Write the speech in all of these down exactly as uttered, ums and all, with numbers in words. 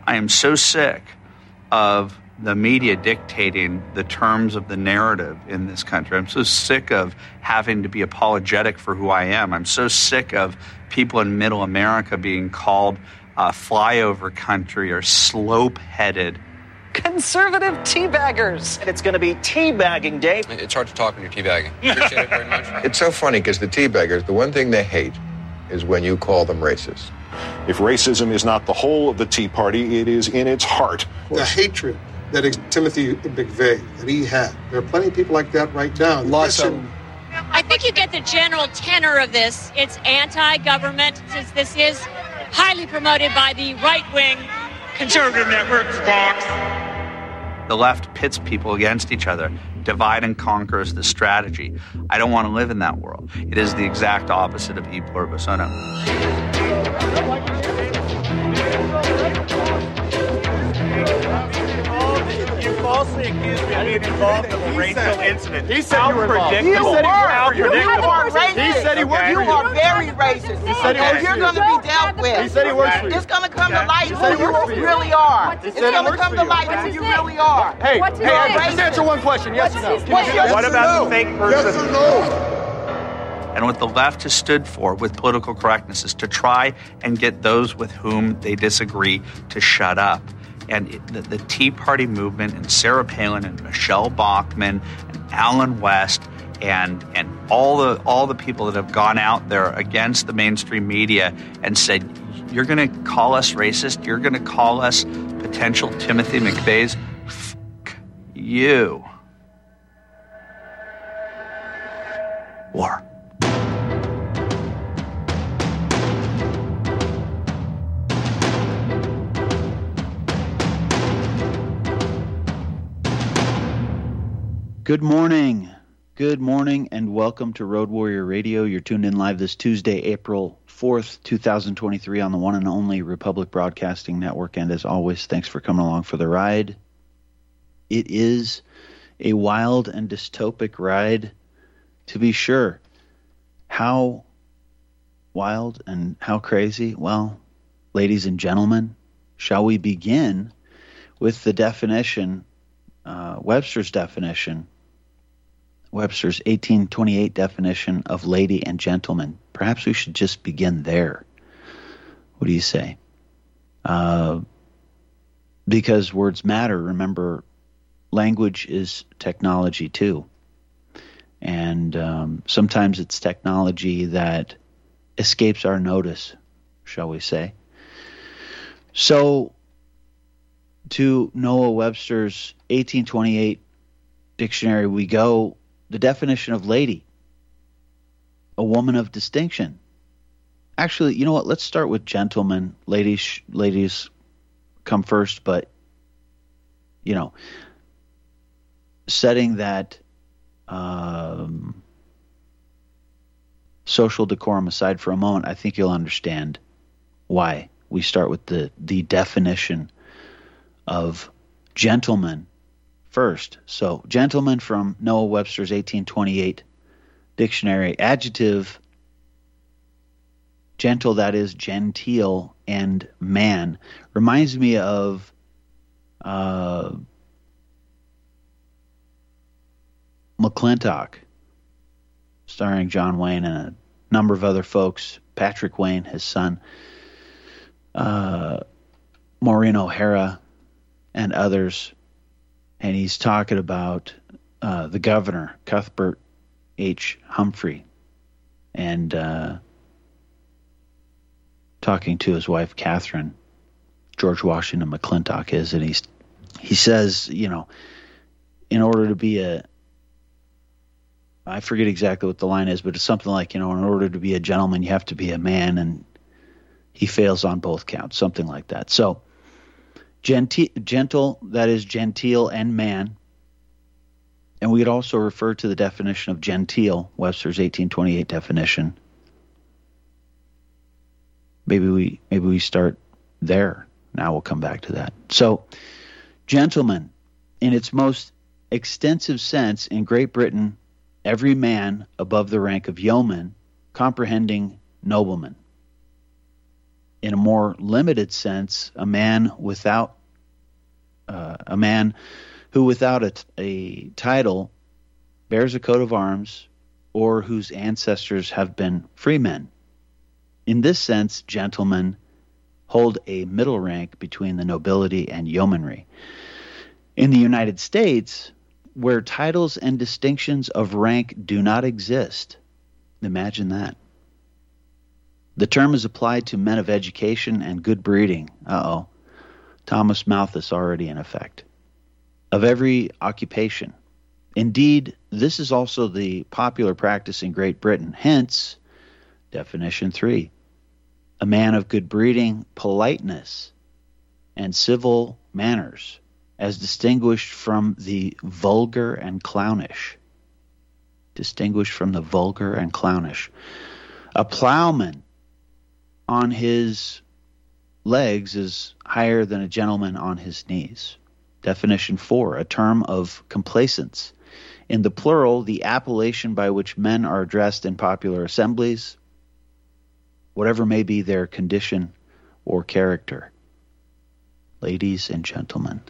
I am so sick of the media dictating the terms of the narrative in this country. I'm so sick of having to be apologetic for who I am. I'm so sick of people in middle America being called uh, flyover country or slope-headed. Conservative teabaggers. It's going to be teabagging day. It's hard to talk when you're teabagging. Appreciate it very much. It's so funny because the teabaggers, the one thing they hate is when you call them racist. If racism is not the whole of the Tea Party, it is in its heart. The hatred that Timothy McVeigh, that he had. There are plenty of people like that right now. Lots of them. I think you get the general tenor of this. It's anti-government, since this is highly promoted by the right-wing conservative networks, Fox. The left pits people against each other. Divide and conquer is the strategy. I don't want to live in that world. It is the exact opposite of e pluribus unum. You falsely accused me of being involved in a racial incident. He said you were involved. You were. You are racist. He said he worked You for you. are very racist. He said he and works you're for going to you. be dealt with. He said he works for you. It's going to come to light He said who he works you for you. really are. He It's said he going to works come for to you. light who you really are. Hey, What's hey, his hey, name? just answer one question. Yes or no? What's What about the fake person? Yes or no? And what the left has stood for with political correctness is to try and get those with whom they disagree to shut up. And it, the, the Tea Party movement and Sarah Palin and Michelle Bachmann and Alan West and and all the all the people that have gone out there against the mainstream media and said, you're going to call us racist, you're going to call us potential Timothy McVeighs, fuck you. War. Good morning. Good morning and welcome to Road Warrior Radio. You're tuned in live this Tuesday, April fourth, twenty twenty-three on the one and only Republic Broadcasting Network. And as always, thanks for coming along for the ride. It is a wild and dystopic ride, to be sure. How wild and how crazy? Well, ladies and gentlemen, shall we begin with the definition, uh, Webster's definition, Webster's eighteen twenty-eight definition of lady and gentleman. Perhaps we should just begin there. What do you say? Uh, because words matter. Remember, language is technology too. And um, sometimes it's technology that escapes our notice, shall we say. So, to Noah Webster's eighteen twenty-eight dictionary we go. The definition of lady, a woman of distinction. Actually, you know what? Let's start with gentlemen. Ladies, ladies come first, but, you know, setting that um, social decorum aside for a moment, I think you'll understand why we start with the, the definition of gentleman first. So, gentleman from Noah Webster's eighteen twenty-eight dictionary. Adjective, gentle, that is genteel, and man. Reminds me of uh, McClintock, starring John Wayne and a number of other folks. Patrick Wayne, his son, uh, Maureen O'Hara, and others. And he's talking about uh, the governor, Cuthbert H. Humphrey, and uh, talking to his wife, Catherine. George Washington McClintock is, and he's he says, you know, in order to be a, I forget exactly what the line is, but it's something like, you know, in order to be a gentleman, you have to be a man, and he fails on both counts, something like that. So, Genti- gentle, that is genteel, and man. And we could also refer to the definition of genteel, Webster's eighteen twenty-eight definition. Maybe we maybe we start there. Now we'll come back to that. So, gentleman, in its most extensive sense, in Great Britain, every man above the rank of yeoman, comprehending nobleman. in a more limited sense, a man without uh, a man who without a, a title bears a coat of arms or whose ancestors have been freemen. In this sense, gentlemen hold a middle rank between the nobility and yeomanry. In the United States, where titles and distinctions of rank do not exist, imagine that. The term is applied to men of education and good breeding. Uh-oh. Thomas Malthus already in effect. Of every occupation. Indeed, this is also the popular practice in Great Britain. Hence, definition three. A man of good breeding, politeness, and civil manners, as distinguished from the vulgar and clownish. Distinguished from the vulgar and clownish. A plowman on his legs is higher than a gentleman on his knees. Definition four, a term of complacence. In the plural, the appellation by which men are addressed in popular assemblies, whatever may be their condition or character. Ladies and gentlemen.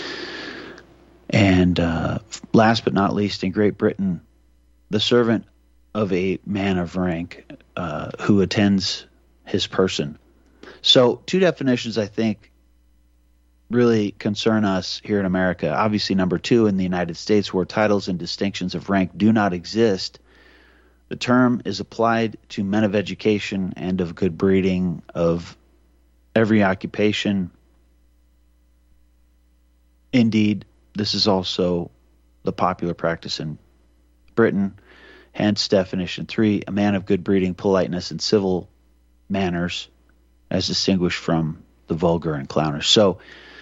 And uh, last but not least, in Great Britain, the servant of a man of rank uh, who attends his person. So two definitions, I think, really concern us here in America. Obviously, number two, in the United States, where titles and distinctions of rank do not exist, the term is applied to men of education and of good breeding, of every occupation. Indeed, this is also the popular practice in Britain. Hence, definition three, a man of good breeding, politeness, and civil manners, as distinguished from the vulgar and clownish. So,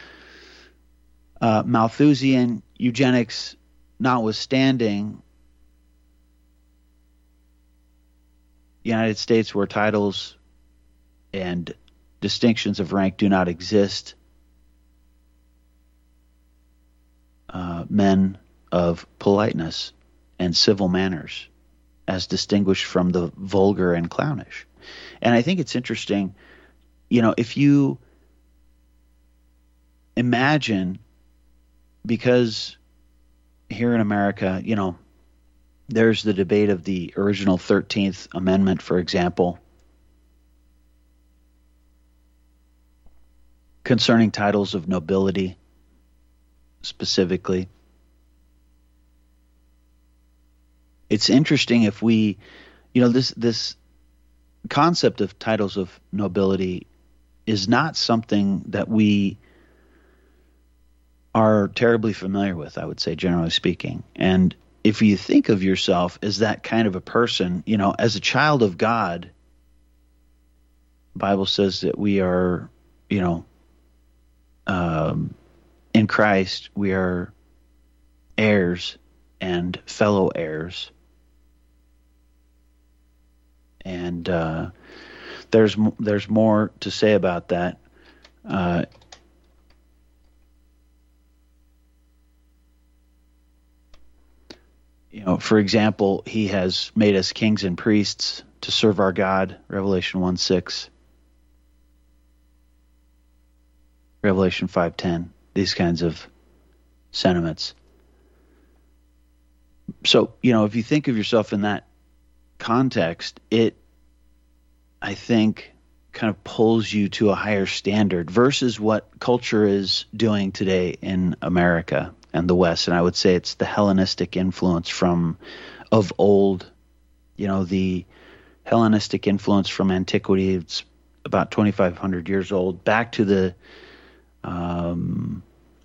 uh, Malthusian eugenics notwithstanding, the United States, where titles and distinctions of rank do not exist, uh, men of politeness and civil manners, as distinguished from the vulgar and clownish. And I think it's interesting, you know, if you imagine, because here in America, you know, there's the debate of the original thirteenth Amendment, for example, concerning titles of nobility specifically. It's interesting if we, you know, this this concept of titles of nobility is not something that we are terribly familiar with, I would say, generally speaking. And if you think of yourself as that kind of a person, you know, as a child of God, the Bible says that we are, you know, um, in Christ, we are heirs and fellow heirs. And uh, there's there's more to say about that. Uh, you know, for example, he has made us kings and priests to serve our God, Revelation one six, Revelation five ten, these kinds of sentiments. So, you know, if you think of yourself in that context, it, I think, kind of pulls you to a higher standard versus what culture is doing today in America and the West. And I would say it's the Hellenistic influence from of old, you know, the Hellenistic influence from antiquity. It's about twenty-five hundred years old, back to the, um,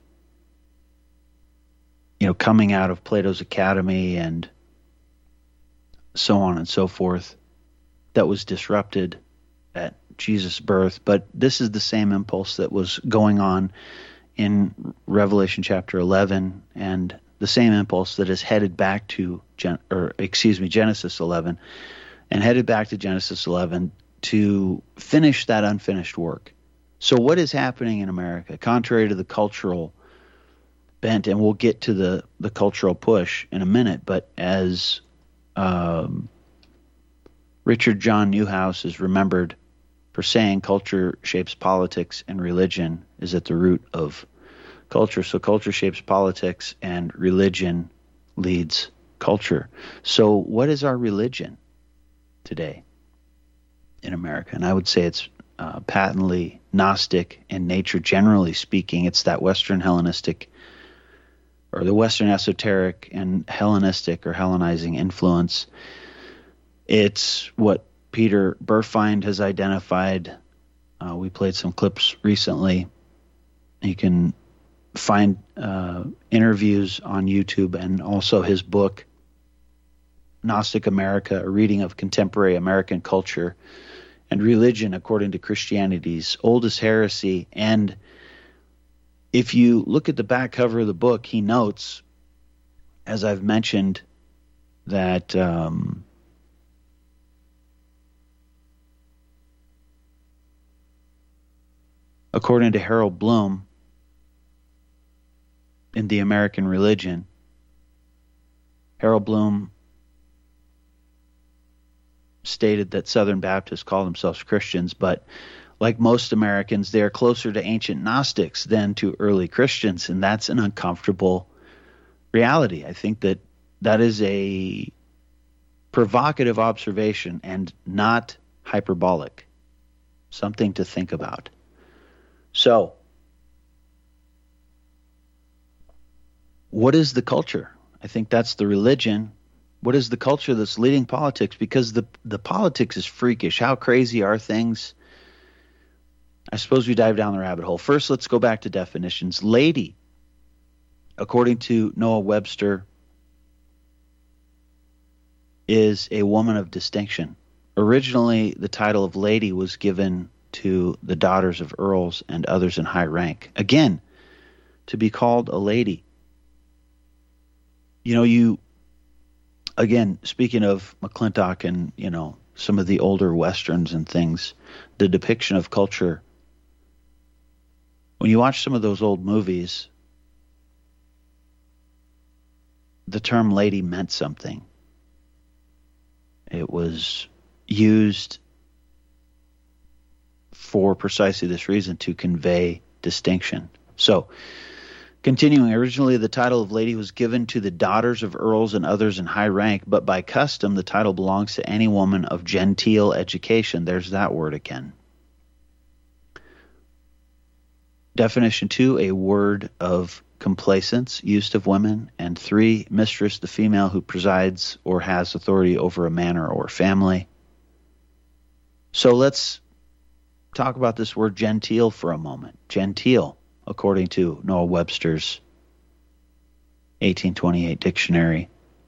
you know, coming out of Plato's Academy and so on and so forth, that was disrupted at Jesus' birth. But this is the same impulse that was going on in Revelation chapter eleven, and the same impulse that is headed back to, Gen- or excuse me, Genesis eleven, and headed back to Genesis eleven to finish that unfinished work. So what is happening in America, contrary to the cultural bent, and we'll get to the, the cultural push in a minute, but as Um, Richard John Newhouse is remembered for saying culture shapes politics and religion is at the root of culture. So culture shapes politics and religion leads culture. So what is our religion today in America? And I would say it's uh, patently Gnostic in nature, generally speaking. It's that Western Hellenistic or the Western esoteric and Hellenistic or Hellenizing influence. It's what Peter Burfind has identified. Uh, we played some clips recently. You can find uh, interviews on YouTube and also his book, Gnostic America, a reading of contemporary American culture and religion according to Christianity's oldest heresy. And if you look at the back cover of the book, he notes, as I've mentioned, that um, according to Harold Bloom, in The American Religion, Harold Bloom stated that Southern Baptists call themselves Christians, but like most Americans, they are closer to ancient Gnostics than to early Christians, and that's an uncomfortable reality. I think that that is a provocative observation and not hyperbolic, something to think about. So, what is the culture? I think that's the religion. What is the culture that's leading politics? Because the the politics is freakish. How crazy are things? I suppose we dive down the rabbit hole. First, let's go back to definitions. Lady, according to Noah Webster, is a woman of distinction. Originally, the title of lady was given to the daughters of earls and others in high rank. Again, to be called a lady. You know, you, again, speaking of McClintock and, you know, some of the older Westerns and things, the depiction of culture, when you watch some of those old movies, the term lady meant something. It was used for precisely this reason, to convey distinction. So, continuing, originally the title of lady was given to the daughters of earls and others in high rank, but by custom the title belongs to any woman of genteel education. There's that word again. Definition two, a word of complacence used of women. And three, mistress, the female who presides or has authority over a manor or family. So let's talk about this word genteel for a moment. Genteel, according to Noah Webster's eighteen twenty-eight dictionary,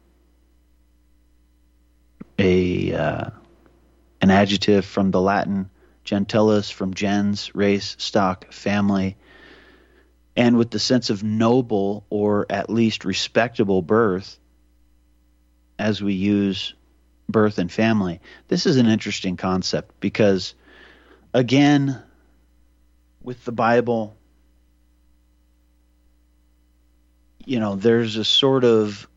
a uh, an adjective from the Latin gentilis, from gens, race, stock, family, and with the sense of noble or at least respectable birth, as we use birth and family. This is an interesting concept because, again, with the Bible, you know, there's a sort of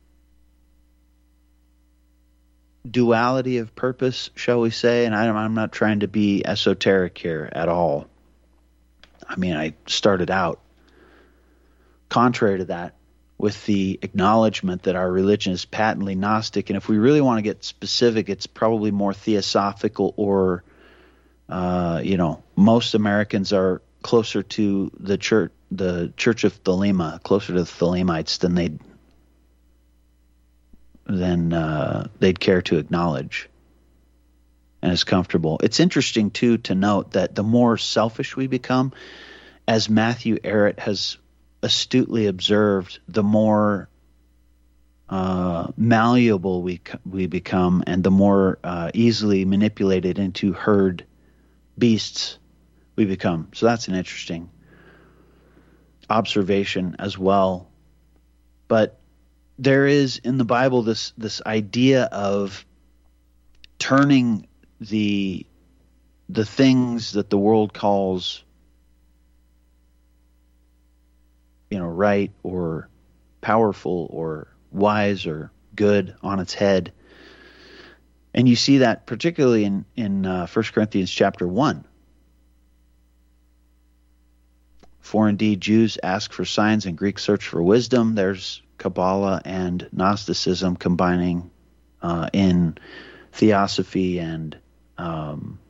duality of purpose, shall we say, and I'm, I'm not trying to be esoteric here at all. I mean, I started out contrary to that with the acknowledgement that our religion is patently Gnostic, and if we really want to get specific, it's probably more theosophical, or, uh, you know, most Americans are closer to the church, the Church of Thelema, closer to the Thelemites than they'd than uh, they'd care to acknowledge, and is comfortable. It's interesting too to note that the more selfish we become, as Matthew Arrett has astutely observed, the more uh, malleable we we become, and the more uh, easily manipulated into herd beasts we become. So that's an interesting observation as well. But there is in the Bible this this idea of turning the the things that the world calls, you know, right or powerful or wise or good on its head. And you see that particularly in, in uh, First Corinthians chapter one, For indeed Jews ask for signs and Greeks search for wisdom. There's Kabbalah and Gnosticism combining uh, in Theosophy and um,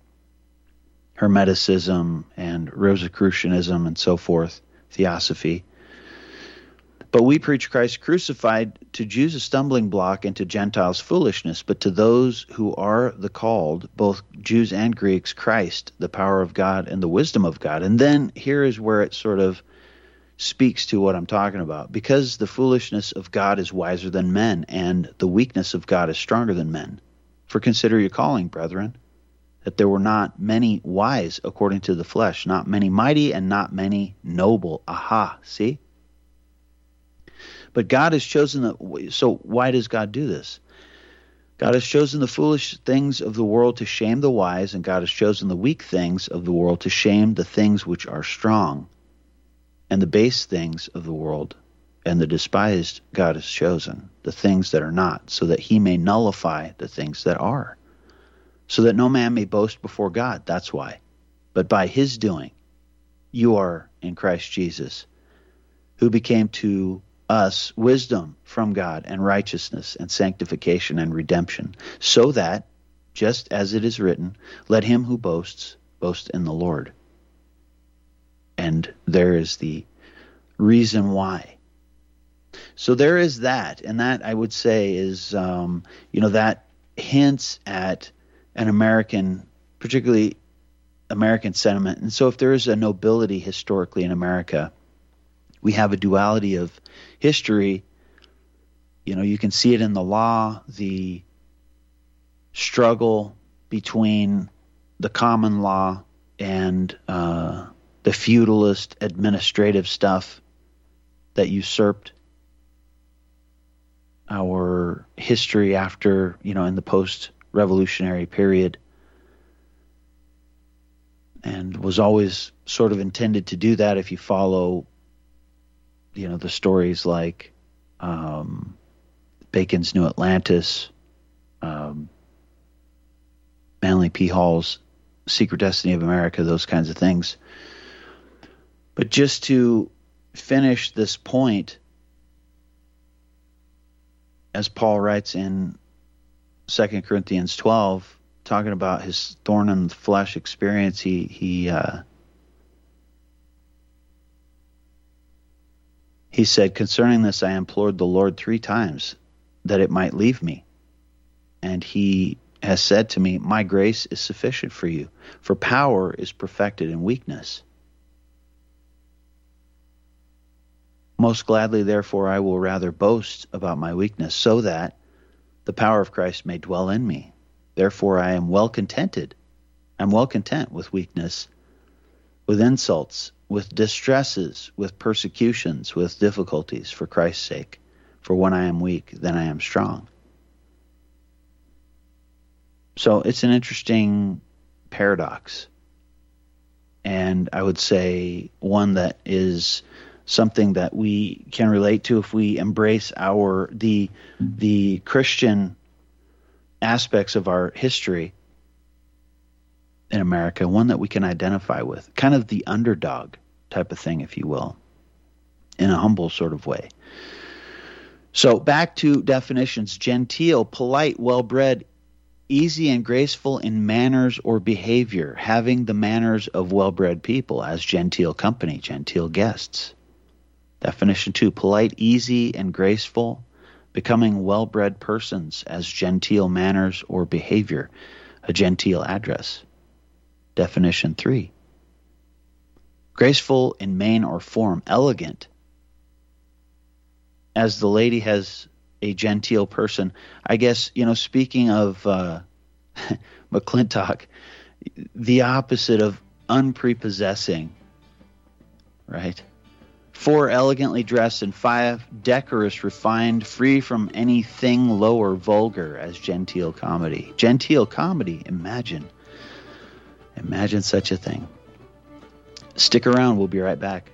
Hermeticism and Rosicrucianism and so forth, Theosophy. But we preach Christ crucified, to Jews a stumbling block and to Gentiles foolishness, but to those who are the called, both Jews and Greeks, Christ, the power of God and the wisdom of God. And then here is where it sort of speaks to what I'm talking about. Because the foolishness of God is wiser than men, and the weakness of God is stronger than men. For consider your calling, brethren, that there were not many wise according to the flesh, not many mighty, and not many noble. Aha, see? But God has chosen the, so why does God do this? God has chosen the foolish things of the world to shame the wise, and God has chosen the weak things of the world to shame the things which are strong, and the base things of the world and the despised God has chosen, the things that are not, so that he may nullify the things that are, so that no man may boast before God. That's why. But by his doing, you are in Christ Jesus, who became to us wisdom from God and righteousness and sanctification and redemption, so that, just as it is written, let him who boasts boast in the Lord. And there is the reason why. So there is that, and that I would say is, um, you know, that hints at an American, particularly American sentiment. And so if there is a nobility historically in America, we have a duality of history. You know, you can see it in the law, the struggle between the common law and uh, the feudalist administrative stuff that usurped our history after, you know, in the post-revolutionary period, and was always sort of intended to do that if you follow, you know, the stories like um, Bacon's New Atlantis, um, Manly P. Hall's Secret Destiny of America, those kinds of things. But just to finish this point, as Paul writes in Second Corinthians twelve, talking about his thorn in the flesh experience, he he uh, he said, concerning this I implored the Lord three times that it might leave me. And he has said to me, my grace is sufficient for you, for power is perfected in weakness. Most gladly, therefore, I will rather boast about my weakness, so that the power of Christ may dwell in me. Therefore, I am well contented. I'm well content with weakness, with insults, with distresses, with persecutions, with difficulties, for Christ's sake. For when I am weak, then I am strong. So it's an interesting paradox. And I would say one that is something that we can relate to if we embrace our the the Christian aspects of our history in America, one that we can identify with, kind of the underdog type of thing, if you will, in a humble sort of way. So back to definitions: genteel, polite, well-bred, easy and graceful in manners or behavior, having the manners of well-bred people, as genteel company, genteel guests. Definition two, polite, easy, and graceful, becoming well-bred persons, as genteel manners or behavior, a genteel address. Definition three, graceful in mien or form, elegant, as the lady has a genteel person. I guess, you know, speaking of uh, McClintock, the opposite of unprepossessing, right? Four, elegantly dressed, and five, decorous, refined, free from anything low or vulgar, as genteel comedy. Genteel comedy, imagine. Imagine such a thing. Stick around, we'll be right back.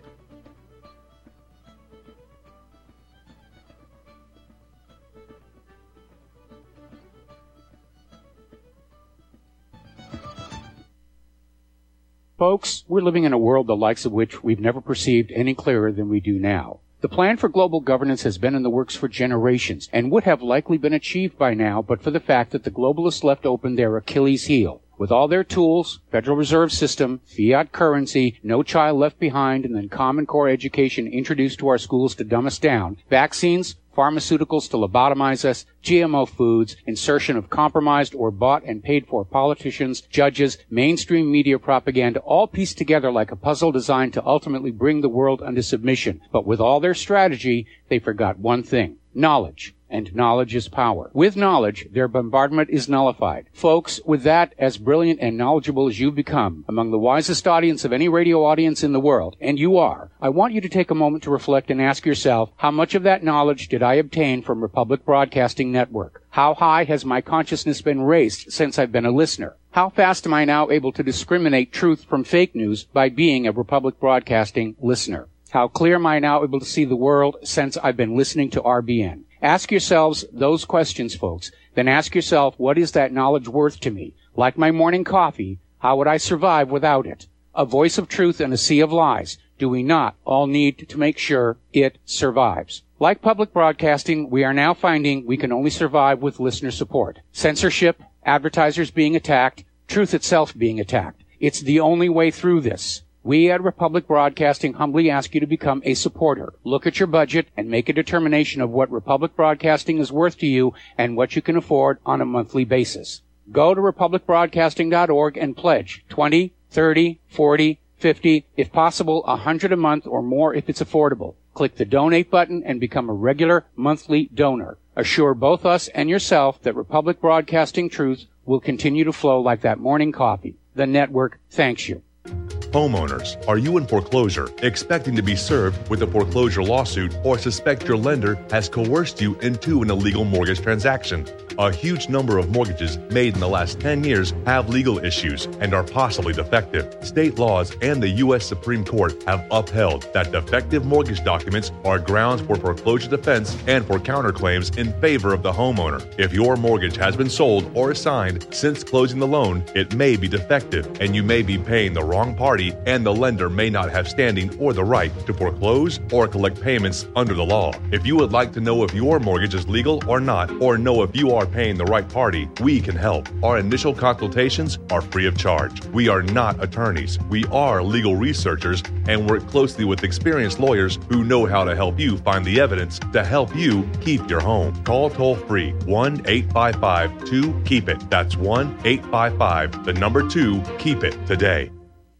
Folks, we're living in a world the likes of which we've never perceived any clearer than we do now. The plan for global governance has been in the works for generations and would have likely been achieved by now but for the fact that the globalists left open their Achilles heel. With all their tools, Federal Reserve System, fiat currency, no child left behind, and then Common Core education introduced to our schools to dumb us down, vaccines, pharmaceuticals to lobotomize us, G M O foods, insertion of compromised or bought and paid for politicians, judges, mainstream media propaganda, all pieced together like a puzzle designed to ultimately bring the world under submission. But with all their strategy, they forgot one thing: knowledge. And knowledge is power. With knowledge, their bombardment is nullified. Folks, with that, as brilliant and knowledgeable as you've become, among the wisest audience of any radio audience in the world, and you are, I want you to take a moment to reflect and ask yourself, how much of that knowledge did I obtain from Republic Broadcasting Network? How high has my consciousness been raised since I've been a listener? How fast am I now able to discriminate truth from fake news by being a Republic Broadcasting listener? How clear am I now able to see the world since I've been listening to R B N? Ask yourselves those questions, folks. Then ask yourself, what is that knowledge worth to me? Like my morning coffee, how would I survive without it? A voice of truth in a sea of lies. Do we not all need to make sure it survives? Like public broadcasting, we are now finding we can only survive with listener support. Censorship, advertisers being attacked, truth itself being attacked. It's the only way through this. We at Republic Broadcasting humbly ask you to become a supporter. Look at your budget and make a determination of what Republic Broadcasting is worth to you and what you can afford on a monthly basis. Go to republic broadcasting dot org and pledge twenty, thirty, forty, fifty, if possible one hundred a month or more if it's affordable. Click the donate button and become a regular monthly donor. Assure both us and yourself that Republic Broadcasting truth will continue to flow like that morning coffee. The network thanks you. Homeowners, are you in foreclosure, expecting to be served with a foreclosure lawsuit, or suspect your lender has coerced you into an illegal mortgage transaction? A huge number of mortgages made in the last ten years have legal issues and are possibly defective. State laws and the U S Supreme Court have upheld that defective mortgage documents are grounds for foreclosure defense and for counterclaims in favor of the homeowner. If your mortgage has been sold or assigned since closing the loan, it may be defective and you may be paying the wrong party, and the lender may not have standing or the right to foreclose or collect payments under the law. If you would like to know if your mortgage is legal or not, or know if you are paying the right party, we can help. Our initial consultations are free of charge. We are not attorneys. We are legal researchers and work closely with experienced lawyers who know how to help you find the evidence to help you keep your home. Call toll free one eight five five two keep it. That's one eight five five, the number two, keep it today.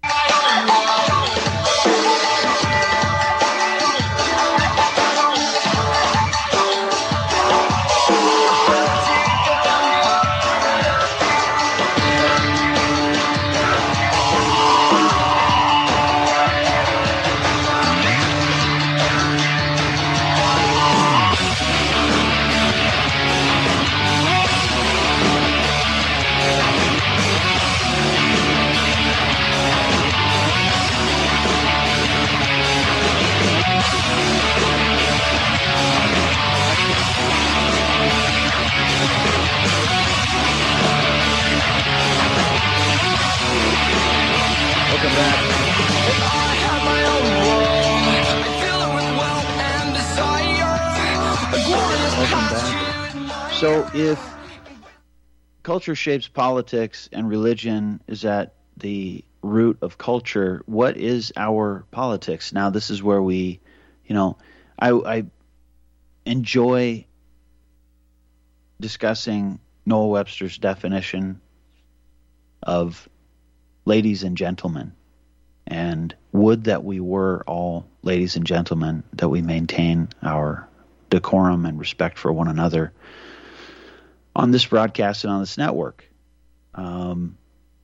So if culture shapes politics and religion is at the root of culture, what is our politics? Now, this is where we, you know, I, I enjoy discussing Noah Webster's definition of ladies and gentlemen. And would that we were all ladies and gentlemen, that we maintain our decorum and respect for one another on this broadcast and on this network. Um,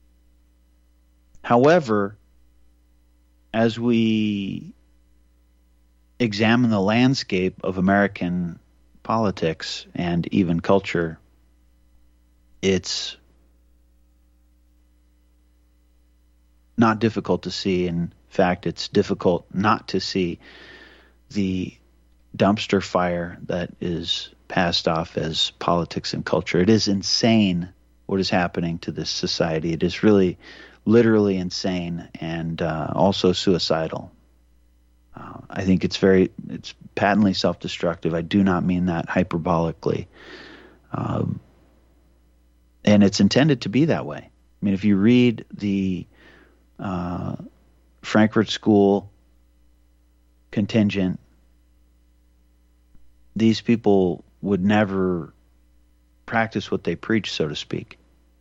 however, as we examine the landscape of American politics and even culture, it's not difficult to see. In fact, it's difficult not to see the dumpster fire that is passed off as politics and culture. It is insane what is happening to this society. It is really literally insane and uh, also suicidal. Uh, I think it's very, it's patently self-destructive. I do not mean that hyperbolically. Um, and it's intended to be that way. I mean, if you read the uh, Frankfurt School contingent, these people would never practice what they preach, so to speak.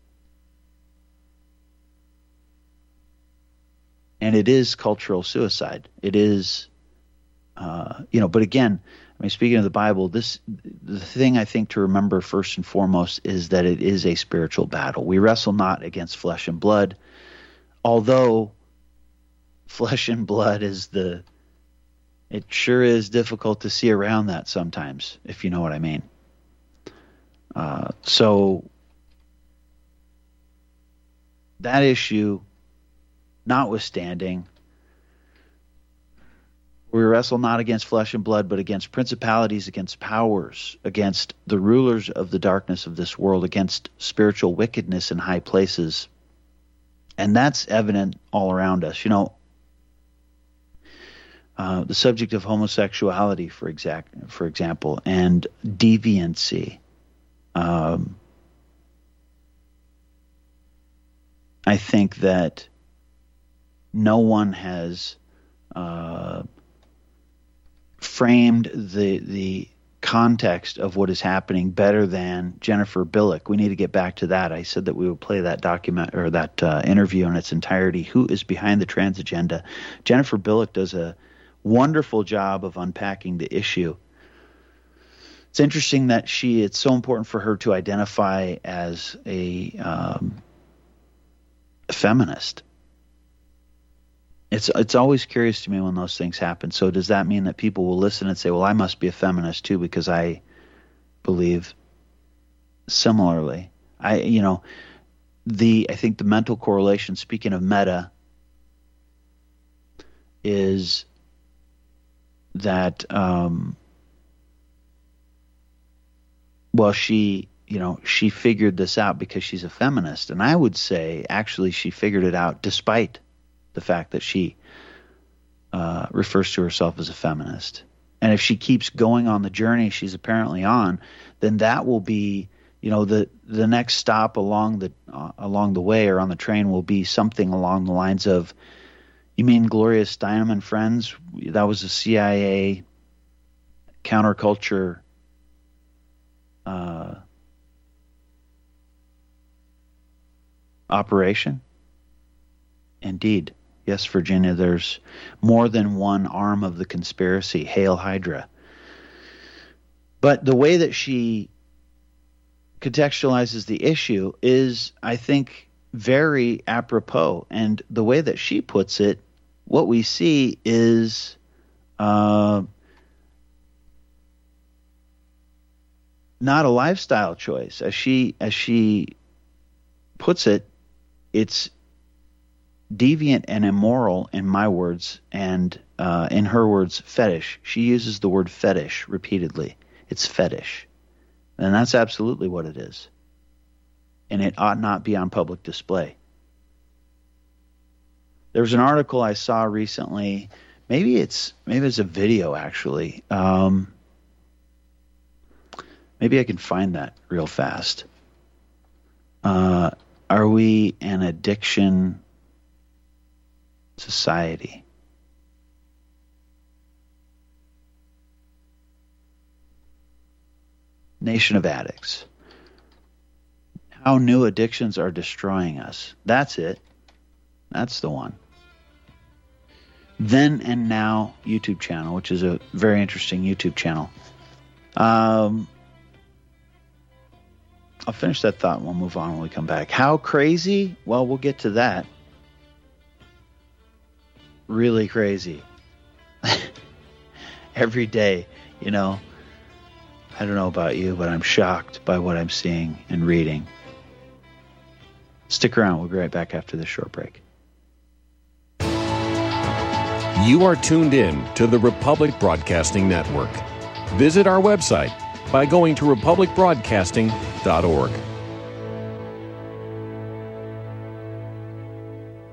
And it is cultural suicide. It is, uh, you know, but again, I mean, speaking of the Bible, this, the thing I think to remember first and foremost is that it is a spiritual battle. We wrestle not against flesh and blood, although flesh and blood is the, it sure is difficult to see around that sometimes, if you know what I mean. Uh, so that issue notwithstanding, we wrestle not against flesh and blood, but against principalities, against powers, against the rulers of the darkness of this world, against spiritual wickedness in high places. And that's evident all around us. You know, uh, the subject of homosexuality, for exact, for example, and deviancy. Um, I think that no one has uh, framed the the context of what is happening better than Jennifer Billick. We need to get back to that. I said that we would play that document or that uh, interview in its entirety. Who is behind the trans agenda? Jennifer Billick does a wonderful job of unpacking the issue. It's interesting that she. It's so important for her to identify as a, um, a feminist. It's it's always curious to me when those things happen. So does that mean that people will listen and say, well, I must be a feminist too because I believe similarly? I you know, the I think the mental correlation, speaking of meta, is that um, well, she you know, she figured this out because she's a feminist. And I would say actually she figured it out despite the fact that she uh, refers to herself as a feminist. And if she keeps going on the journey she's apparently on, then that will be, you know, the the next stop along the uh, along the way or on the train will be something along the lines of, you mean Gloria Steinem and friends? That was a C I A counterculture uh, operation? Indeed. Yes, Virginia, there's more than one arm of the conspiracy. Hail Hydra. But the way that she contextualizes the issue is, I think, very apropos. And the way that she puts it, what we see is uh, not a lifestyle choice. As she, as she puts it, it's deviant and immoral, in my words, and uh, in her words, fetish. She uses the word fetish repeatedly. It's fetish. And that's absolutely what it is. And it ought not be on public display. There was an article I saw recently. Maybe it's maybe it's a video, actually. Um, maybe I can find that real fast. Uh, are we an addiction society? Nation of addicts. How new addictions are destroying us. That's it. That's the one. Then and Now YouTube channel, which is a very interesting YouTube channel. Um, I'll finish that thought and we'll move on when we come back. How crazy? Well, we'll get to that. Really crazy. Every day, you know, I don't know about you, but I'm shocked by what I'm seeing and reading. Stick around. We'll be right back after this short break. You are tuned in to the Republic Broadcasting Network. Visit our website by going to republic broadcasting dot org.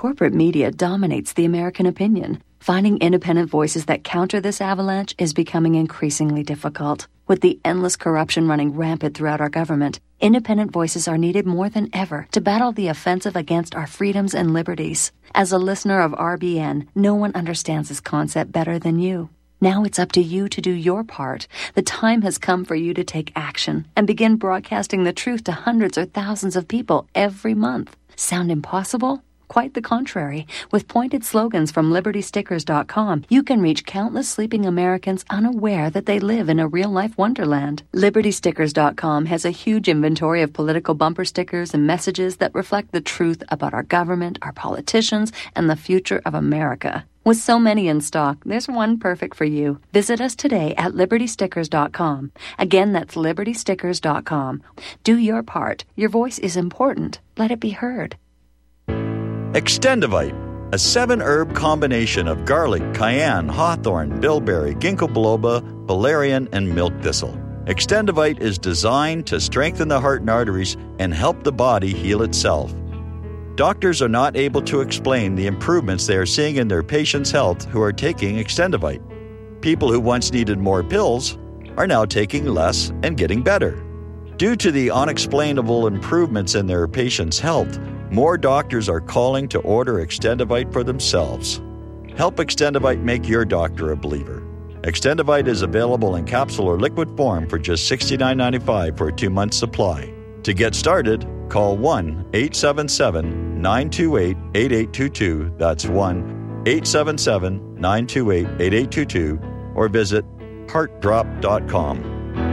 Corporate media dominates the American opinion. Finding independent voices that counter this avalanche is becoming increasingly difficult. With the endless corruption running rampant throughout our government, independent voices are needed more than ever to battle the offensive against our freedoms and liberties. As a listener of R B N, no one understands this concept better than you. Now it's up to you to do your part. The time has come for you to take action and begin broadcasting the truth to hundreds or thousands of people every month. Sound impossible? Quite the contrary. With pointed slogans from Liberty Stickers dot com, you can reach countless sleeping Americans unaware that they live in a real-life wonderland. Liberty Stickers dot com has a huge inventory of political bumper stickers and messages that reflect the truth about our government, our politicians, and the future of America. With so many in stock, there's one perfect for you. Visit us today at Liberty Stickers dot com. Again, that's Liberty Stickers dot com. Do your part. Your voice is important. Let it be heard. Extendivite, a seven-herb combination of garlic, cayenne, hawthorn, bilberry, ginkgo biloba, valerian, and milk thistle. Extendivite is designed to strengthen the heart and arteries and help the body heal itself. Doctors are not able to explain the improvements they are seeing in their patients' health who are taking Extendivite. People who once needed more pills are now taking less and getting better. Due to the unexplainable improvements in their patients' health, more doctors are calling to order Extendivite for themselves. Help Extendivite make your doctor a believer. Extendivite is available in capsule or liquid form for just sixty-nine ninety-five for a two-month supply. To get started, call one eight seven seven, nine two eight, eight eight two two. That's one eight seven seven, nine two eight, eight eight two two, or visit heart drop dot com.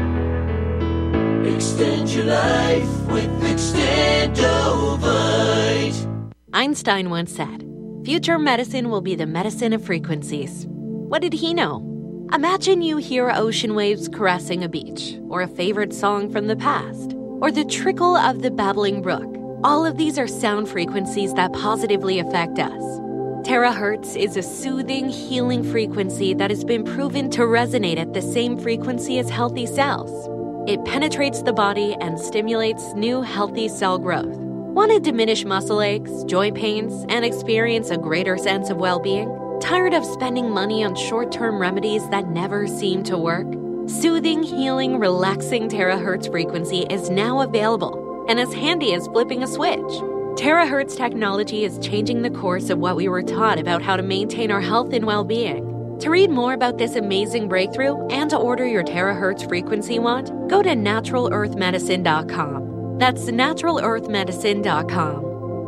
Extend your life with Extendovite. Einstein once said, "Future medicine will be the medicine of frequencies." What did he know? Imagine you hear ocean waves caressing a beach, or a favorite song from the past, or the trickle of the babbling brook. All of these are sound frequencies that positively affect us. Terahertz is a soothing, healing frequency that has been proven to resonate at the same frequency as healthy cells. It penetrates the body and stimulates new healthy cell growth. Want to diminish muscle aches, joint pains, and experience a greater sense of well-being? Tired of spending money on short-term remedies that never seem to work? Soothing, healing, relaxing terahertz frequency is now available and as handy as flipping a switch. Terahertz technology is changing the course of what we were taught about how to maintain our health and well-being. To read more about this amazing breakthrough and to order your terahertz frequency wand, go to natural earth medicine dot com. That's natural earth medicine dot com.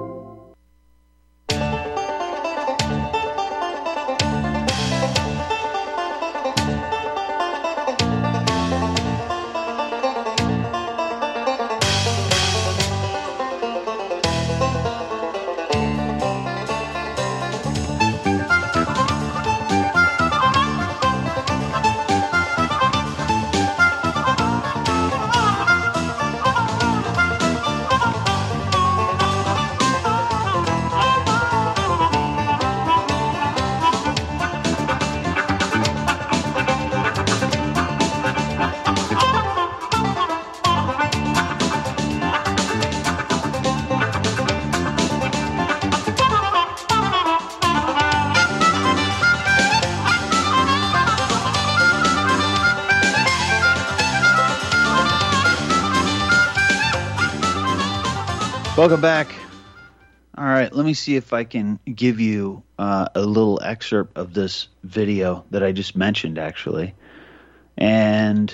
Welcome back. All right, let me see if I can give you uh, a little excerpt of this video that I just mentioned, actually. And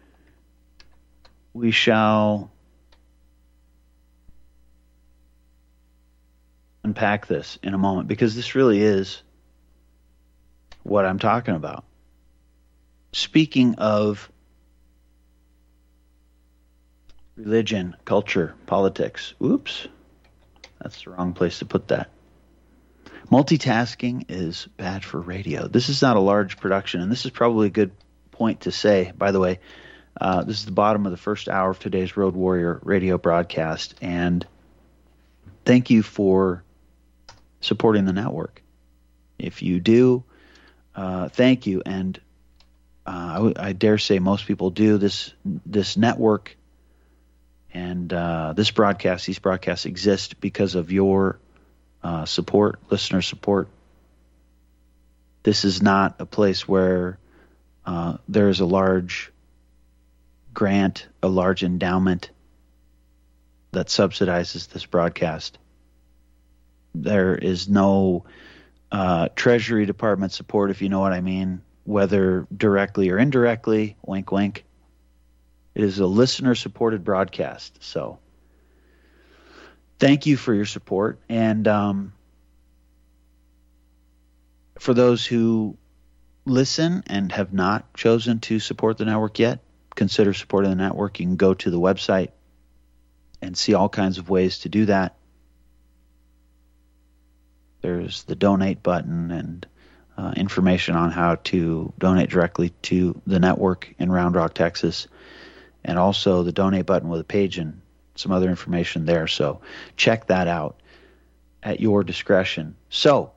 we shall unpack this in a moment, because this really is what I'm talking about. Speaking of religion, culture, politics. Oops. That's the wrong place to put that. Multitasking is bad for radio. This is not a large production, and this is probably a good point to say, by the way. Uh, this is the bottom of the first hour of today's Road Warrior radio broadcast, and thank you for supporting the network. If you do, uh, thank you, and uh, I, w- I dare say most people do. This this network and uh, this broadcast, these broadcasts exist because of your uh, support, listener support. This is not a place where uh, there is a large grant, a large endowment that subsidizes this broadcast. There is no uh, Treasury Department support, if you know what I mean, whether directly or indirectly, wink, wink. It is a listener-supported broadcast. So thank you for your support. And um, for those who listen and have not chosen to support the network yet, consider supporting the network. You can go to the website and see all kinds of ways to do that. There's the donate button and uh, information on how to donate directly to the network in Round Rock, Texas, and also the donate button with a page and some other information there. So check that out at your discretion. So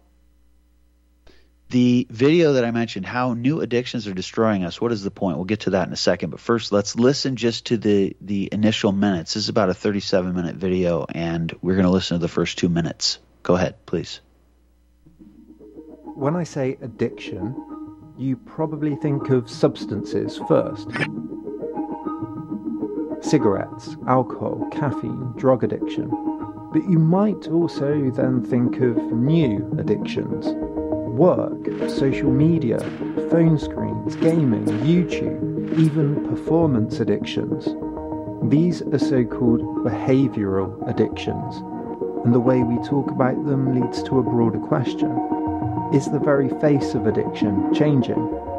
the video that I mentioned, how new addictions are destroying us, what is the point? We'll get to that in a second. But first, let's listen just to the, the initial minutes. This is about a thirty-seven minute video, and we're going to listen to the first two minutes. Go ahead, please. When I say addiction, you probably think of substances first. Cigarettes, alcohol, caffeine, drug addiction. But you might also then think of new addictions. Work, social media, phone screens, gaming, YouTube, even performance addictions. These are so-called behavioural addictions, and the way we talk about them leads to a broader question. Is the very face of addiction changing?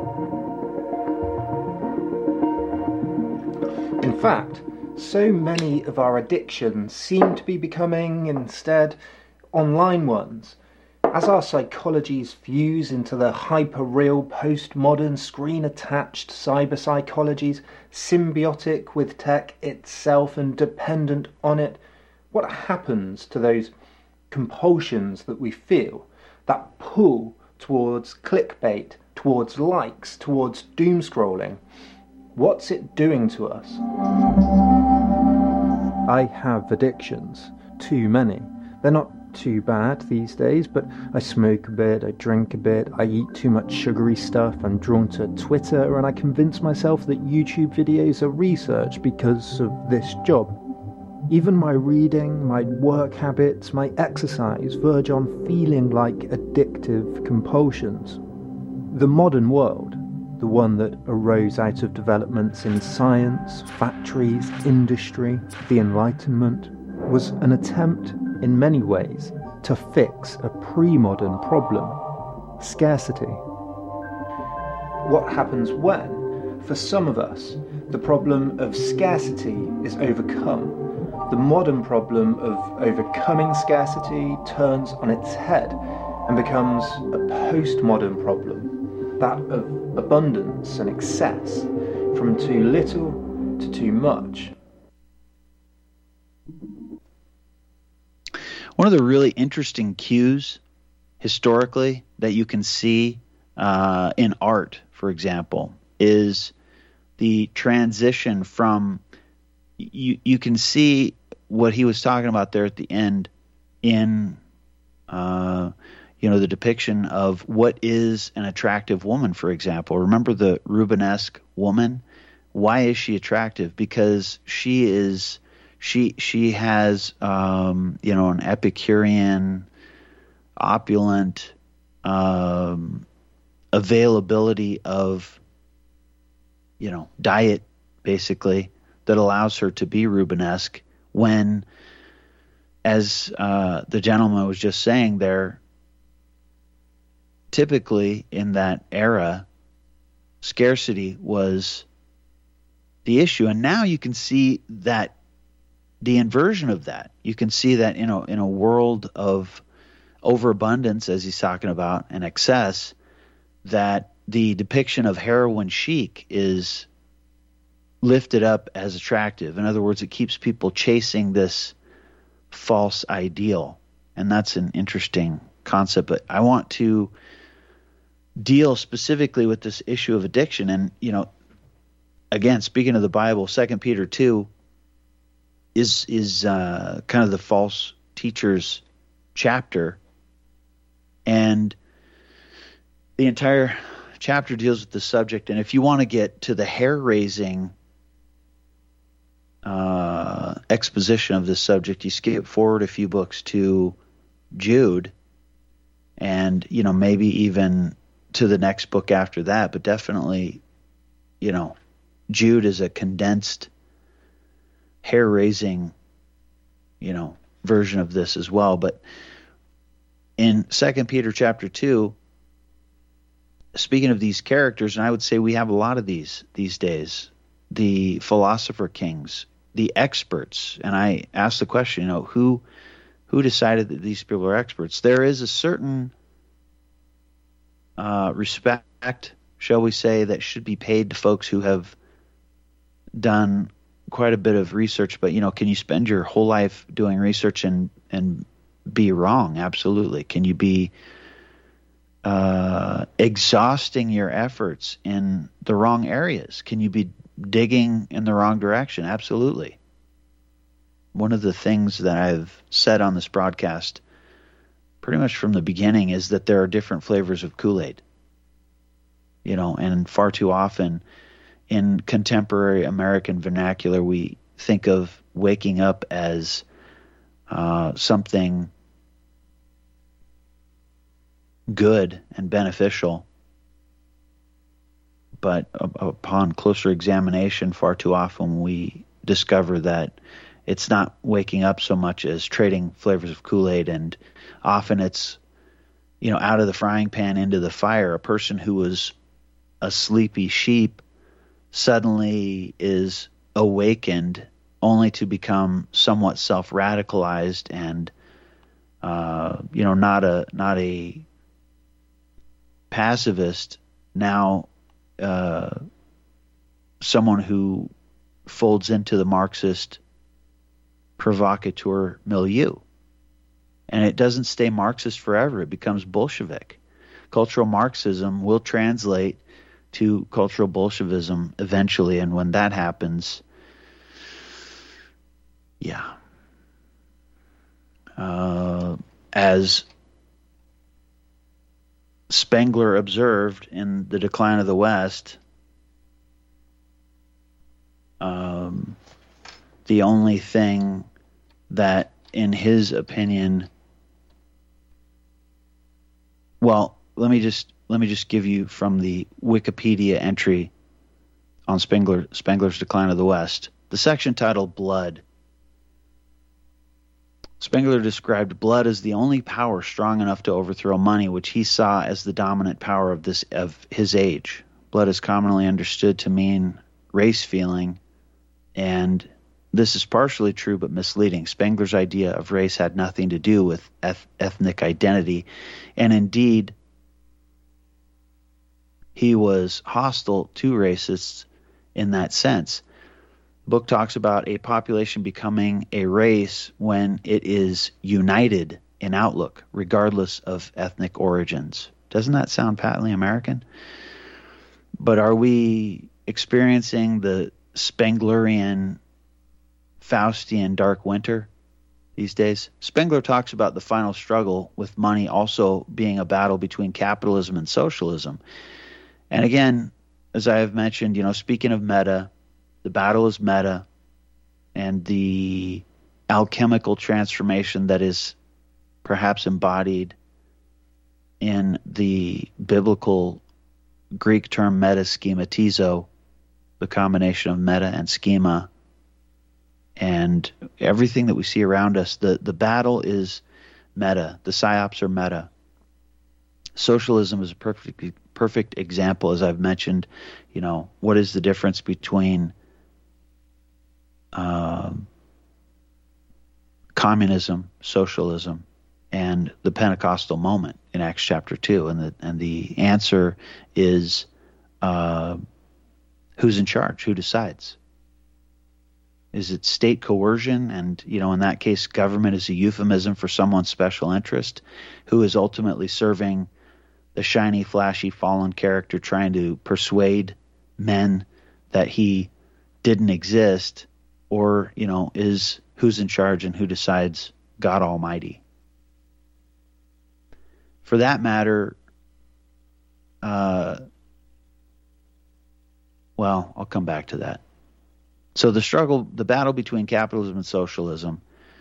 In fact, so many of our addictions seem to be becoming, instead, online ones. As our psychologies fuse into the hyper-real, postmodern, screen-attached cyber psychologies, symbiotic with tech itself and dependent on it, what happens to those compulsions that we feel, that pull towards clickbait, towards likes, towards doom scrolling? What's it doing to us? I have addictions, too many. They're not too bad these days, but I smoke a bit, I drink a bit, I eat too much sugary stuff, I'm drawn to Twitter, and I convince myself that YouTube videos are research because of this job. Even my reading, my work habits, my exercise verge on feeling like addictive compulsions. The modern world, the one that arose out of developments in science, factories, industry, the Enlightenment, was an attempt in many ways to fix a pre-modern problem: scarcity. What happens when, for some of us, the problem of scarcity is overcome? The modern problem of overcoming scarcity turns on its head and becomes a postmodern problem, that of abundance and excess, from too little to too much. One of the really interesting cues historically that you can see uh, in art, for example, is the transition from you you can see what he was talking about there at the end in uh, you know the depiction of what is an attractive woman, for example. Remember the Rubenesque woman? Why is she attractive? Because she is she she has um, you know an Epicurean, opulent um, availability of you know diet, basically, that allows her to be Rubenesque, when, as uh, the gentleman was just saying there, typically in that era, scarcity was the issue. And now you can see that the inversion of that. You can see that in a, in a world of overabundance, as he's talking about, and excess, that the depiction of heroin chic is lifted up as attractive. In other words, it keeps people chasing this false ideal, and that's an interesting concept. But I want to deal specifically with this issue of addiction. And, you know, again, speaking of the Bible, Second Peter two is is uh, kind of the false teacher's chapter, and the entire chapter deals with the subject. And if you want to get to the hair-raising uh, exposition of this subject, you skip forward a few books to Jude, and you know, maybe even to the next book after that, but definitely, you know, Jude is a condensed, hair-raising, you know, version of this as well. But in Second Peter chapter two, speaking of these characters, and I would say we have a lot of these these days, the philosopher kings, the experts, and I asked the question, you know, who who decided that these people are experts? There is a certain uh, respect, shall we say, that should be paid to folks who have done quite a bit of research. But, you know, can you spend your whole life doing research and, and be wrong? Absolutely. Can you be uh, exhausting your efforts in the wrong areas? Can you be digging in the wrong direction? Absolutely. One of the things that I've said on this broadcast pretty much from the beginning is that there are different flavors of Kool-Aid. You know, and far too often in contemporary American vernacular, we think of waking up as uh, something good and beneficial. But upon closer examination, far too often we discover that it's not waking up so much as trading flavors of Kool-Aid, and often it's, you know, out of the frying pan into the fire. A person who was a sleepy sheep suddenly is awakened only to become somewhat self-radicalized and, uh, you know, not a not a pacifist, now uh, someone who folds into the Marxist provocateur milieu. And it doesn't stay Marxist forever. It becomes Bolshevik. Cultural Marxism will translate to cultural Bolshevism eventually, and when that happens, yeah. Uh, as Spengler observed in The Decline of the West, um, the only thing that, in his opinion, well, let me just let me just give you from the Wikipedia entry on Spengler Spengler's Decline of the West, the section titled "Blood." Spengler described blood as the only power strong enough to overthrow money, which he saw as the dominant power of this of his age. Blood is commonly understood to mean race feeling, and this is partially true but misleading. Spengler's idea of race had nothing to do with eth- ethnic identity, and indeed, he was hostile to racists in that sense. The book talks about a population becoming a race when it is united in outlook, regardless of ethnic origins. Doesn't that sound patently American? But are we experiencing the Spenglerian Faustian dark winter these days? Spengler talks about the final struggle with money also being a battle between capitalism and socialism. And again, as I have mentioned, you know, speaking of meta, the battle is meta, and the alchemical transformation that is perhaps embodied in the biblical Greek term metaschematizo, the combination of meta and schema, and everything that we see around us, the, the battle is meta. The psyops are meta. Socialism is a perfect, perfect example, as I've mentioned. You know, what is the difference between um, communism, socialism, and the Pentecostal moment in Acts chapter two? And the and the answer is uh, who's in charge? Who decides? Is it state coercion? And, you know, in that case, government is a euphemism for someone's special interest who is ultimately serving the shiny, flashy, fallen character, trying to persuade men that he didn't exist? Or, you know, is who's in charge and who decides God Almighty? for that matter, uh, well, I'll come back to that. So the struggle, the battle between capitalism and socialism.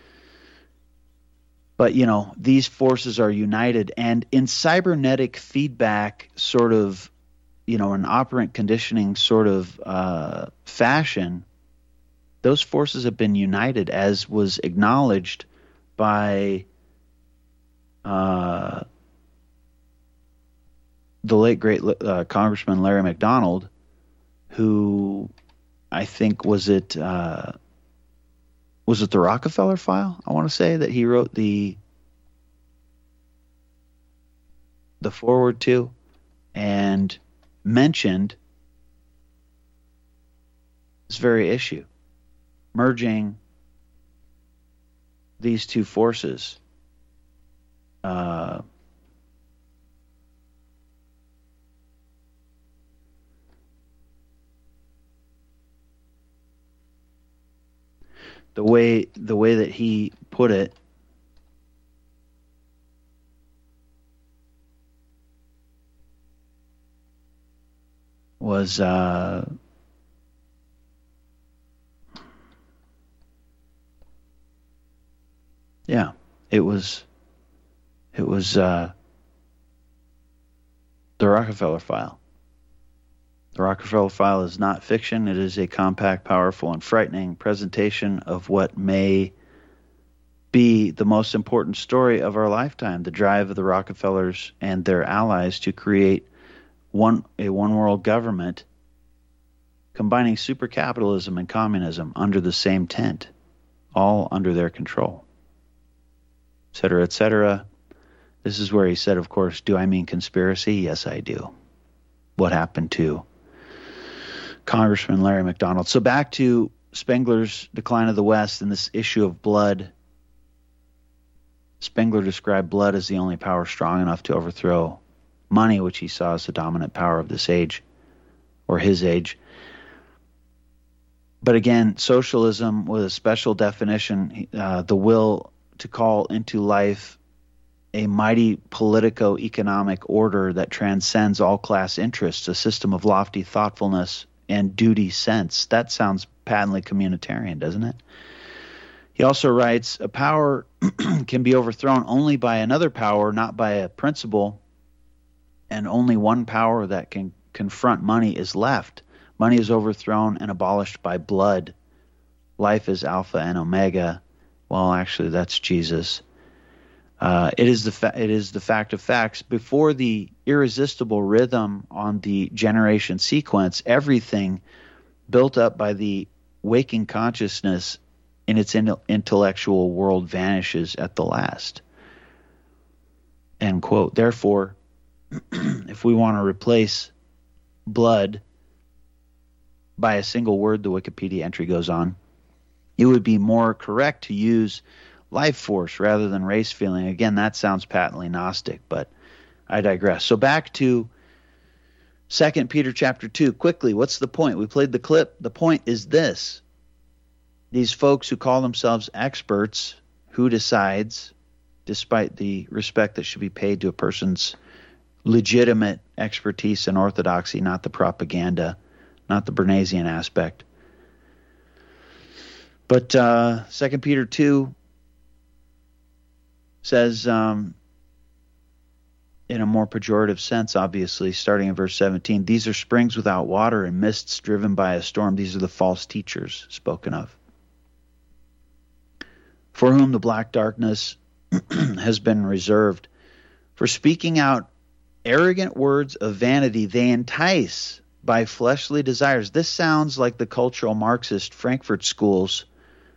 But, you know, these forces are united. And in cybernetic feedback sort of, you know, an operant conditioning sort of uh, fashion, those forces have been united, as was acknowledged by uh, the late, great uh, Congressman Larry McDonald, who I think was it uh, was it the Rockefeller File? I want to say that he wrote the the foreword to, and mentioned this very issue, merging these two forces. Uh, the way the way that he put it was uh, yeah, it was it was uh, the Rockefeller File. The Rockefeller File is not fiction. It is a compact, powerful, and frightening presentation of what may be the most important story of our lifetime, the drive of the Rockefellers and their allies to create one a one-world government combining supercapitalism and communism under the same tent, all under their control, et cetera, et cetera. This is where he said, of course, do I mean conspiracy? Yes, I do. What happened to Congressman Larry McDonald? So back to Spengler's Decline of the West and this issue of blood. Spengler described blood as the only power strong enough to overthrow money, which he saw as the dominant power of this age, or his age. But again, socialism with a special definition, uh, the will to call into life a mighty politico-economic order that transcends all class interests, a system of lofty thoughtfulness and duty sense. That sounds patently communitarian, doesn't it? He also writes, a power can be overthrown only by another power, not by a principle, and only one power that can confront money is left. Money is overthrown and abolished by blood. Life is Alpha and Omega. Well, actually, that's Jesus. Uh, it is the fa- it is the fact of facts. Before the irresistible rhythm on the generation sequence, everything built up by the waking consciousness in its in- intellectual world vanishes at the last. End quote. Therefore, if we want to replace blood by a single word, the Wikipedia entry goes on, it would be more correct to use life force rather than race feeling. Again, that sounds patently Gnostic, but I digress. So back to Second Peter chapter two. Quickly, what's the point? We played the clip. The point is this. These folks who call themselves experts, who decides, despite the respect that should be paid to a person's legitimate expertise and orthodoxy, not the propaganda, not the Bernaysian aspect. But uh, Second Peter two says, um, in a more pejorative sense, obviously, starting in verse seventeen, these are springs without water and mists driven by a storm. These are the false teachers spoken of, for whom the black darkness has been reserved. For speaking out arrogant words of vanity, they entice by fleshly desires. This sounds like the cultural Marxist Frankfurt School's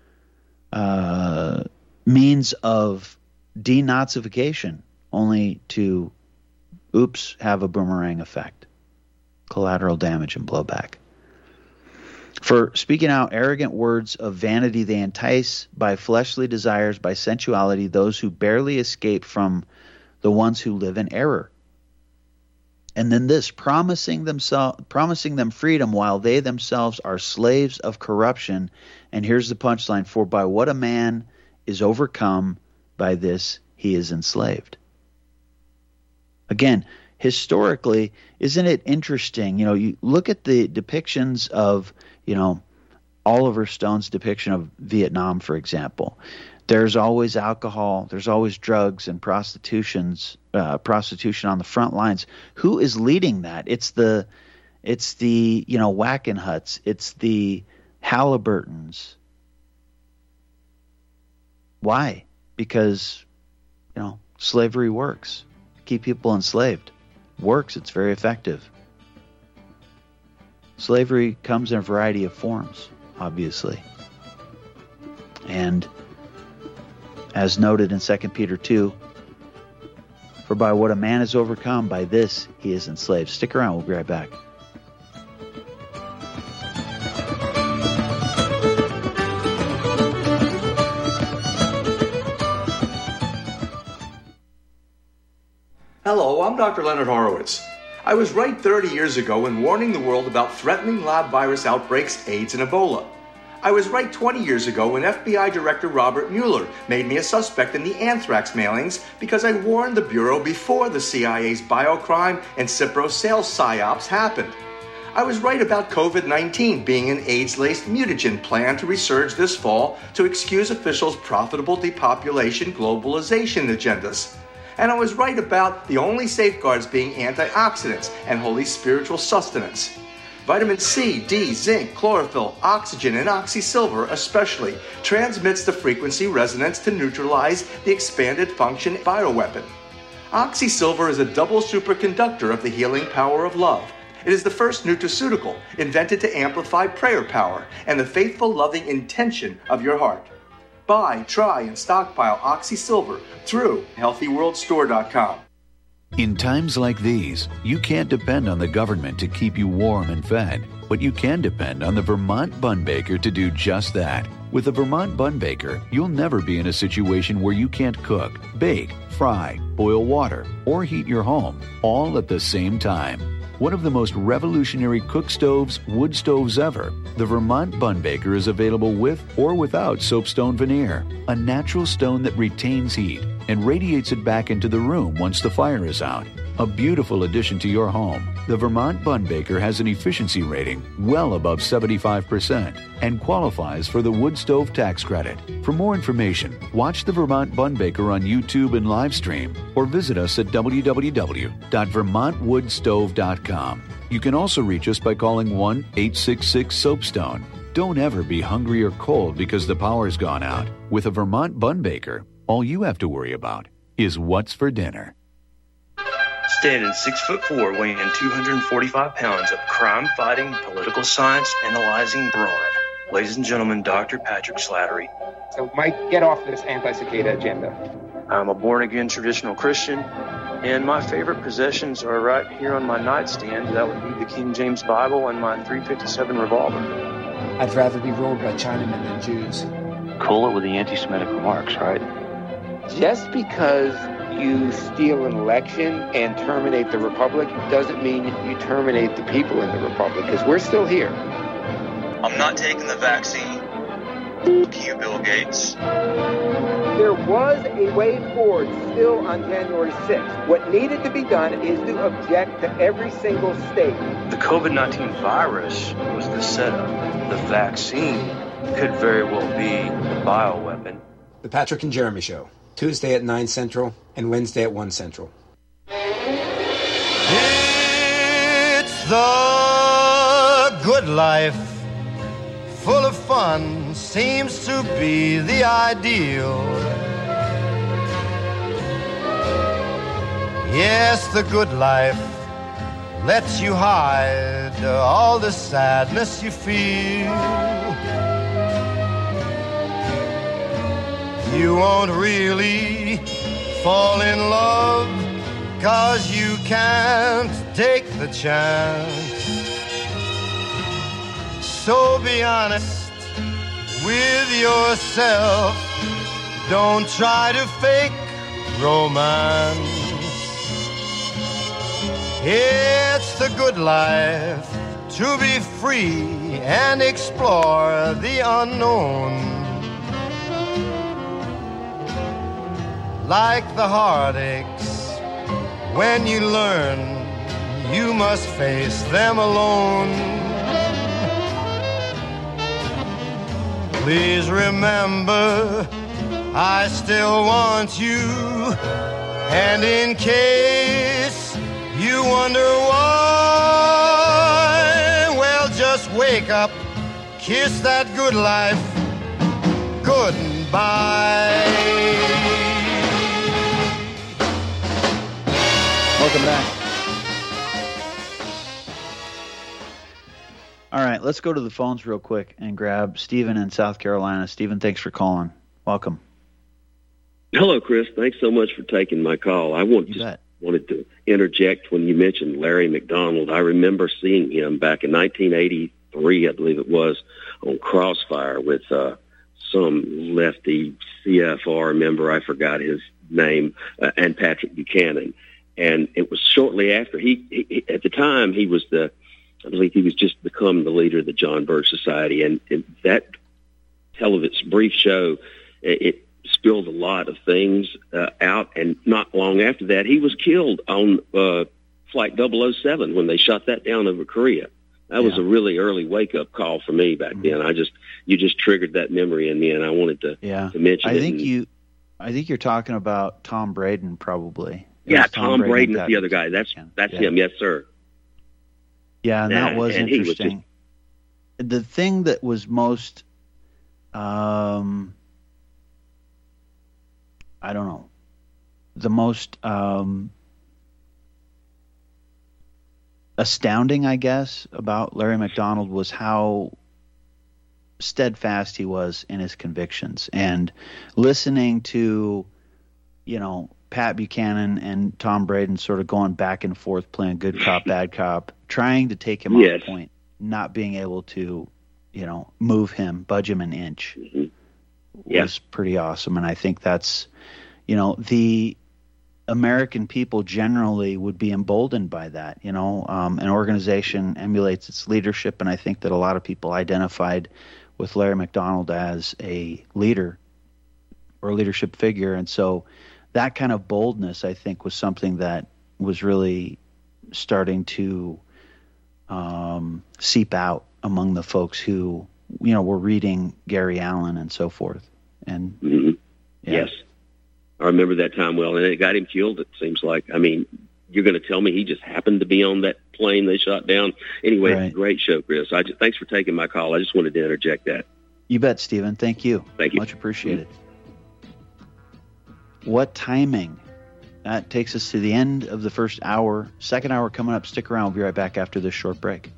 uh, means of denazification, only to, oops, have a boomerang effect, collateral damage and blowback. For speaking out arrogant words of vanity, they entice by fleshly desires, by sensuality, those who barely escape from the ones who live in error. And then this, promising themselves, promising them freedom while they themselves are slaves of corruption. And here's the punchline, for by what a man is overcome, by this he is enslaved. Again, historically, isn't it interesting? You know, you look at the depictions of, you know, Oliver Stone's depiction of Vietnam, for example. There's always alcohol, there's always drugs and prostitutions, uh, prostitution on the front lines. Who is leading that? It's the, it's the you know Wackenhuts, it's the Halliburtons. Why? Because, you know, slavery works. Keep people enslaved. Works. It's very effective. Slavery comes in a variety of forms, obviously. And as noted in Second Peter two, for by what a man is overcome, by this he is enslaved. Stick around. We'll be right back. Hello, I'm Doctor Leonard Horowitz. I was right thirty years ago in warning the world about threatening lab virus outbreaks, AIDS, and Ebola. I was right twenty years ago when F B I Director Robert Mueller made me a suspect in the anthrax mailings because I warned the Bureau before the C I A's biocrime and Cipro sales psyops happened. I was right about COVID nineteen being an AIDS-laced mutagen plan to resurge this fall to excuse officials' profitable depopulation globalization agendas. And I was right about the only safeguards being antioxidants and holy spiritual sustenance. Vitamin C, D, zinc, chlorophyll, oxygen, and oxysilver especially transmits the frequency resonance to neutralize the expanded function bioweapon. Oxysilver is a double superconductor of the healing power of love. It is the first nutraceutical invented to amplify prayer power and the faithful, loving intention of your heart. Buy, try, and stockpile Oxysilver through healthy world store dot com. In times like these, you can't depend on the government to keep you warm and fed, but you can depend on the Vermont Bun Baker to do just that. With the Vermont Bun Baker, you'll never be in a situation where you can't cook, bake, fry, boil water, or heat your home, all at the same time. One of the most revolutionary cook stoves, wood stoves ever, the Vermont Bun Baker is available with or without soapstone veneer, a natural stone that retains heat and radiates it back into the room once the fire is out. A beautiful addition to your home, the Vermont Bun Baker has an efficiency rating well above seventy-five percent and qualifies for the wood stove tax credit. For more information, watch the Vermont Bun Baker on YouTube and live stream or visit us at w w w dot vermont wood stove dot com. You can also reach us by calling one eight six six soapstone. Don't ever be hungry or cold because the power's gone out. With a Vermont Bun Baker, all you have to worry about is what's for dinner. Standing six foot four, weighing in two hundred forty-five pounds of crime-fighting, political science analyzing brawn. Ladies and gentlemen, Doctor Patrick Slattery. So, Mike, get off this anti-cicada agenda. I'm a born-again traditional Christian, and my favorite possessions are right here on my nightstand. That would be the King James Bible and my three fifty-seven revolver. I'd rather be ruled by Chinamen than Jews. Cool it with the anti-Semitic remarks, right? Just because you steal an election and terminate the republic doesn't mean you terminate the people in the republic, because we're still here. I'm not taking the vaccine. Fuck you, Bill Gates. There was a way forward still on January sixth. What needed to be done is to object to every single state. The COVID nineteen virus was the setup. The vaccine could very well be the bioweapon. The Patrick and Jeremy Show, Tuesday at nine Central and Wednesday at one Central. It's the good life, full of fun, seems to be the ideal. Yes, the good life lets you hide all the sadness you feel. You won't really fall in love, 'cause you can't take the chance. So be honest with yourself. Don't try to fake romance. It's the good life to be free and explore the unknown. Like the heartaches when you learn you must face them alone. Please remember, I still want you. And in case you wonder why, well, just wake up, kiss that good life goodbye. Welcome back. All right, let's go to the phones real quick and grab Stephen in South Carolina. Stephen, thanks for calling. Welcome. Hello, Chris. Thanks so much for taking my call. I want, just wanted to interject when you mentioned Larry McDonald. I remember seeing him back in nineteen eighty-three, I believe it was, on Crossfire with uh, some lefty C F R member. I forgot his name, uh, and Patrick Buchanan. And it was shortly after. He, he at the time, he was the, I believe he was just become the leader of the John Birch Society. And, and that television brief show, it, it spilled a lot of things uh, out. And not long after that, he was killed on uh, Flight double oh seven when they shot that down over Korea. That was yeah. a really early wake-up call for me back mm-hmm. then. I just you just triggered that memory in me, and I wanted to, yeah. to mention I it. think and, you, I think you're talking about Tom Braden, probably. It yeah, Tom, Tom Braden is that, the other guy. That's that's yeah. him. Yes, sir. Yeah, and that was and interesting. Was just... The thing that was most, um, I don't know, the most um, astounding, I guess, about Larry McDonald was how steadfast he was in his convictions. And listening to, you know, Pat Buchanan and Tom Braden sort of going back and forth, playing good cop, bad cop, trying to take him yes. off point, not being able to, you know, move him, budge him an inch, mm-hmm. yeah. was pretty awesome. And I think that's, you know, the American people generally would be emboldened by that. You know, um, an organization emulates its leadership, and I think that a lot of people identified with Larry McDonald as a leader or a leadership figure. And so that kind of boldness, I think, was something that was really starting to um, seep out among the folks who, you know, were reading Gary Allen and so forth. And mm-hmm. yeah. yes, I remember that time well, and it got him killed. It seems like. I mean, you're going to tell me he just happened to be on that plane they shot down? Anyway, right. Great show, Chris. I just, thanks for taking my call. I just wanted to interject that. You bet, Stephen. Thank you. Thank you. Much appreciated. Mm-hmm. What timing? That takes us to the end of the first hour. Second hour coming up. Stick around. We'll be right back after this short break.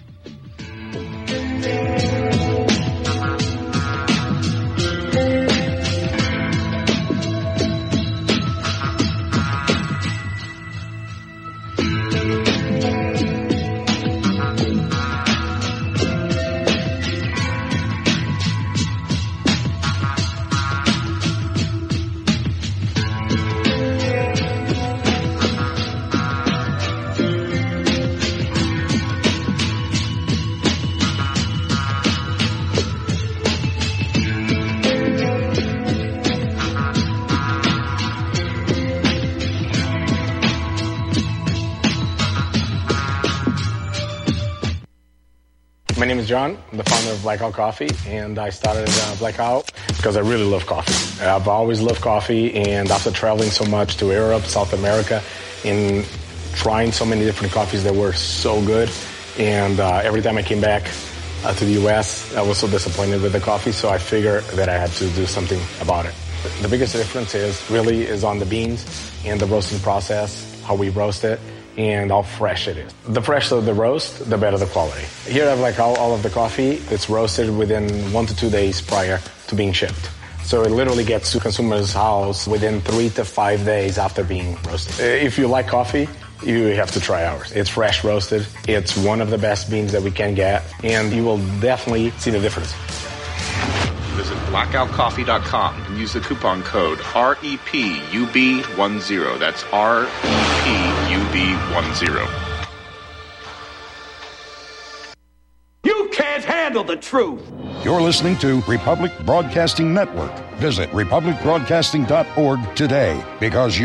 My name is John. I'm the founder of Blackout Coffee, and I started uh, Blackout because I really love coffee. I've always loved coffee, and after traveling so much to Europe, South America, and trying so many different coffees that were so good, and uh, every time I came back uh, to the U S, I was so disappointed with the coffee, so I figured that I had to do something about it. The biggest difference is really is on the beans and the roasting process, how we roast it, and how fresh it is. The fresher the roast, the better the quality. Here I have like all, all of the coffee. It's roasted within one to two days prior to being shipped. So it literally gets to consumer's house within three to five days after being roasted. If you like coffee, you have to try ours. It's fresh roasted. It's one of the best beans that we can get, and you will definitely see the difference. Visit blackout coffee dot com and use the coupon code R E P U B ten. That's R E P U B ten. You can't handle the truth. You're listening to Republic Broadcasting Network. Visit republic broadcasting dot org today, because you